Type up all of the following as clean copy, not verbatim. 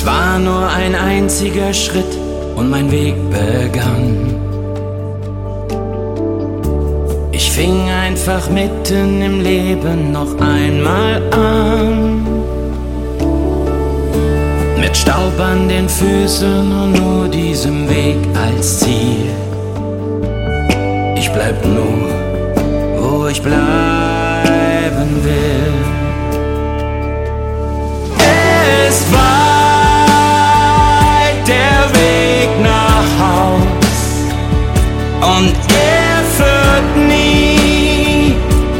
Es war nur ein einziger Schritt und mein Weg begann. Ich fing einfach mitten im Leben noch einmal an. Mit Staub an den Füßen und nur diesem Weg als Ziel. Ich bleib nur, wo ich bleiben will. Es war der Weg nach Haus und er führt nie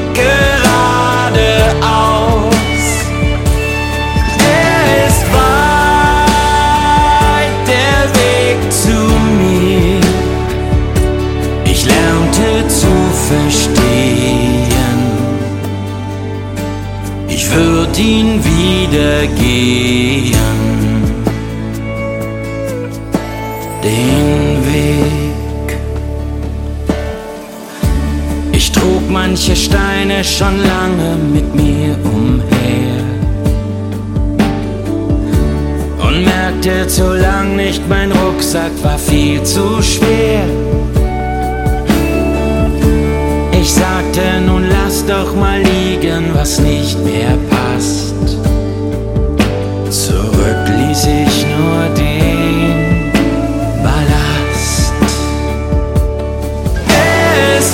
geradeaus. Es war der Weg zu mir. Ich lernte zu verstehen, ich würd ihn wieder gehen. Den Weg. Ich trug manche Steine schon lange mit mir umher und merkte zu lang nicht, mein Rucksack war viel zu schwer. Ich sagte, nun lass doch mal liegen, was nicht mehr passt. Zurück ließ ich nur den Ballast. Es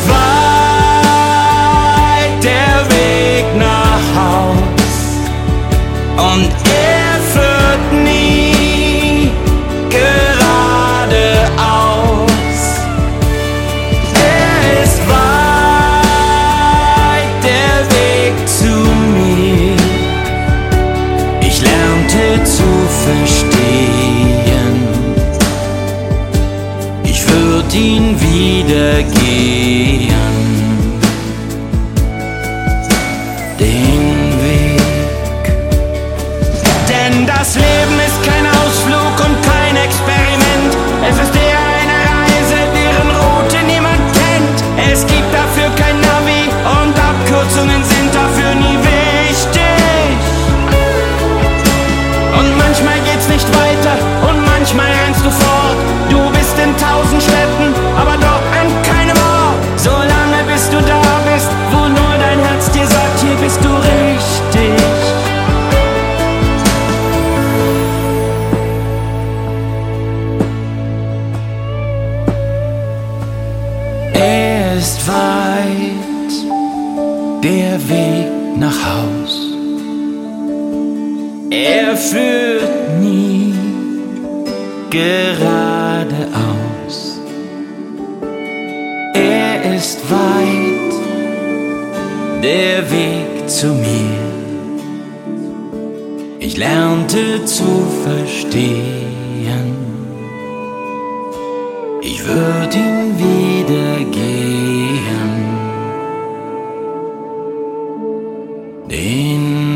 war der Weg nach Haus und er führt nie geradeaus. Es war der Weg zu mir. Ich lernte zu verstehen, ich würd ihn wieder gehen. Den Weg. Denn das Leben ist kein Ausflug und kein Experiment. Es ist eher eine Reise, deren Route niemand kennt. Es gibt dafür kein Navi und Abkürzungen sind dafür nie wichtig. Und manchmal geht's nicht weiter und manchmal rennst du fort. Du bist in 1000 Städten, aber doch an keinem Ort. Solange bis du da bist, wo nur dein Herz dir sagt, hier bist du richtig. Er ist weit, der Weg nach Haus. Er führt nie geradeaus. Er ist weit, der Weg zu mir. Ich lernte zu verstehen, ich würd ihn wieder gehen. Den